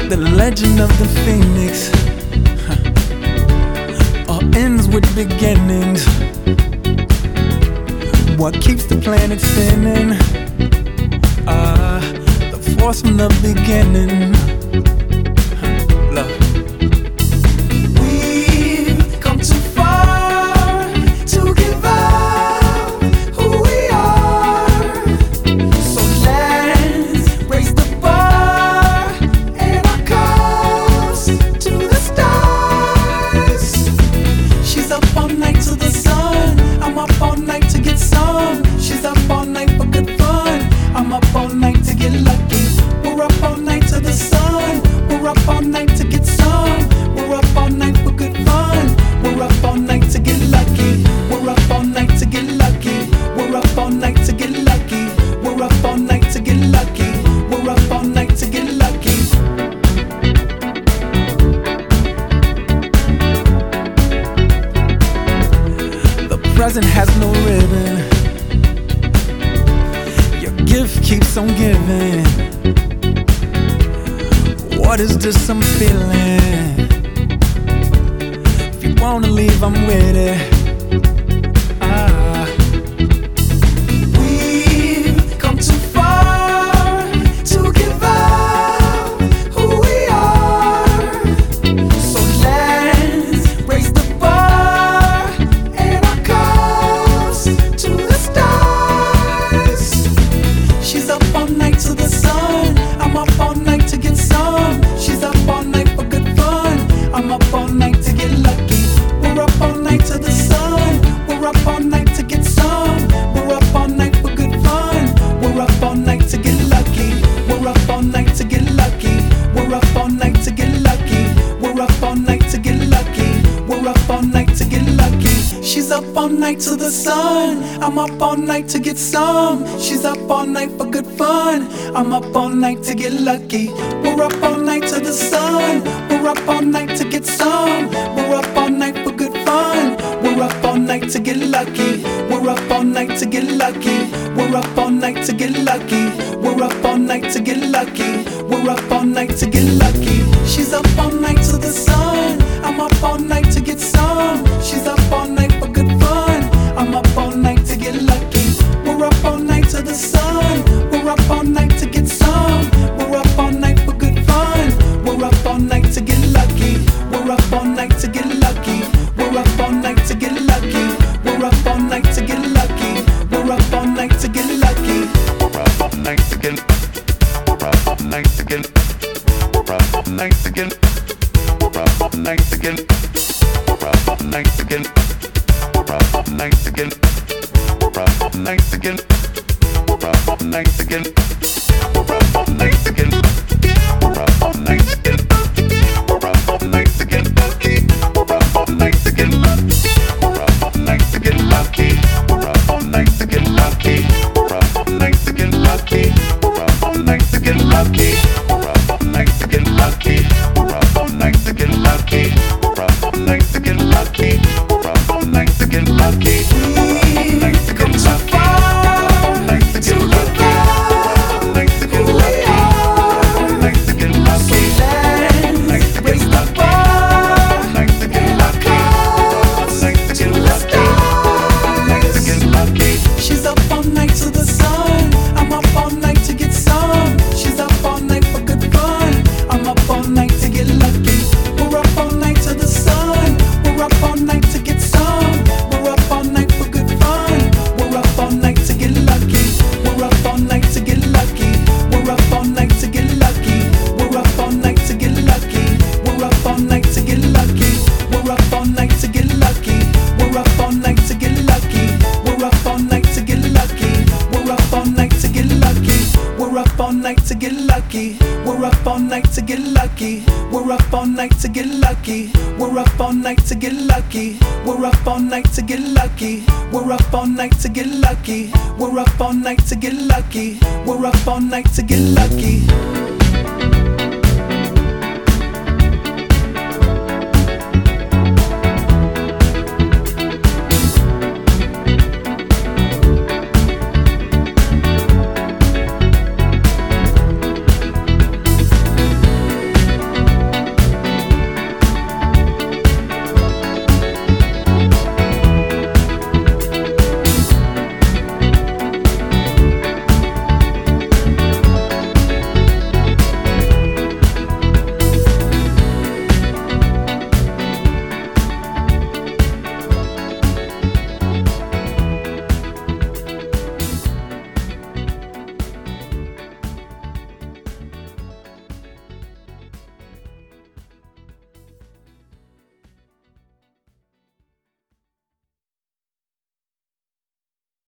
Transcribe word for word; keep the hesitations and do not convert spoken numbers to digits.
The legend of the phoenix huh. all ends with beginnings. What keeps the planet spinning? Ah, uh, the force from the beginning. Huh. Love. We've come too far to give up who we are. So let's raise the bar and our cups to the stars. She's up all night to the sun. I'm up all night to get some. She's up all night for good fun. I'm up all night to get lucky. We're up all night to the sun. We're up all night to get some. We're up all night for good fun. We're up all night to get lucky. We're up all night to get lucky. We're up all night to get lucky. We're up all night to get lucky. We're up all night to get lucky. The present has no ribbon. Your gift keeps on giving. What is this I'm feeling? If you wanna leave, I'm with it. Ah. We've come too far to give up who we are. So let's raise the bar and our cups to the stars. She's up all night to the sun. I'm up all night to get some. She's up all night for good fun. I'm up all night to get lucky. We're up all night to the sun. We're up all night to get some. We're up all night for good fun. We're up all night to get lucky. We're up all night to get lucky. We're up all night to get lucky. We're up all night to get lucky. We're up all night to get lucky. She's up all night to the sun. I'm up all night to get some. She's up all night for good fun. I'm up all night to get lucky. We're up all night to the sun. We're up all night to get some. We're up all night for good fun. We're up all night to get lucky. We're up all night to get lucky. We're up all night to get lucky. We're up all night to get lucky. We're up all night to get lucky. She's up all night to the sun. I'm up all night to get some. She's up all night for good fun. I'm up all night to get lucky. We're up all night to the sun. We're up all night to get some. We're up all night for good fun. We're up all night to get lucky. We're up all night to get lucky. We're up all night to get lucky. We're up all night to get lucky. We're up all night to get lucky. We're up all night to get. We're up all night to get. We're up all night to get. We're up all night to get. We're up all night to get. We're up all night to get. We're up all night to get. We're up all night to get. We're up all night to get. We're up all night to get. We're up all night to get. We're up all night to get. We're up all night to get lucky. We're up all night to get lucky. We're up all night to get lucky. We're up all night to get lucky. We're up all night to get lucky. We're up all night to get lucky. We're up all night to get lucky. We're up all night to get lucky. We've come too far to give up who we are. So let's raise the bar and our cups to the stars. She's up all night to the sun. I'm up all night to get some. She's up all night for good fun. I'm up all night to get lucky. We're up all night to the sun. We're up all night to get some. We're up all night for good fun. We're up all night to get lucky. We're up all night to get lucky. We're up all night to get lucky. We're up all night to get lucky. We're up all night to get lucky. We're up all night to get lucky. We're up all night to get lucky. We're up all night to get lucky. We're up all night to get lucky. We're up all night to get lucky. We're up all night to get lucky. We're up all night to get lucky. We're up all night to get lucky. We're up all night to get lucky. We're up all night to get lucky. We're up all night to get lucky. We're up all night to get lucky.